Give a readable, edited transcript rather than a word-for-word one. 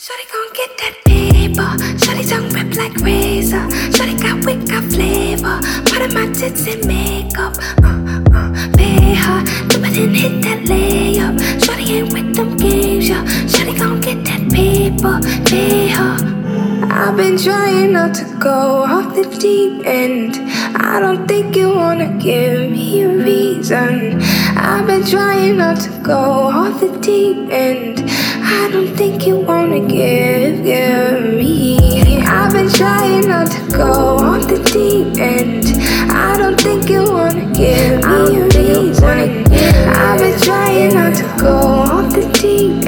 Shawty gon' get that paper. Shawty tongue rip like razor. Shawty got wit, got flavor. Part of my tits and makeup. Pay her, do it and hit that layup. Shawty ain't with them games, yeah. Shawty gon' get that paper. Pay her. I've been trying not to go off the deep end. I don't think you wanna give me a reason. I've been trying not to go off the deep end. I don't think you wanna give me. I've been trying not to go off the deep end. I don't think you wanna give me a reason. I've been trying not to go off the deep